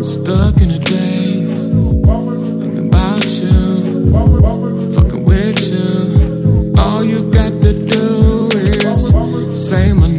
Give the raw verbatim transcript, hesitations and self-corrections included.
Stuck in a daze, thinking about you, fucking with you. All you got to do is say my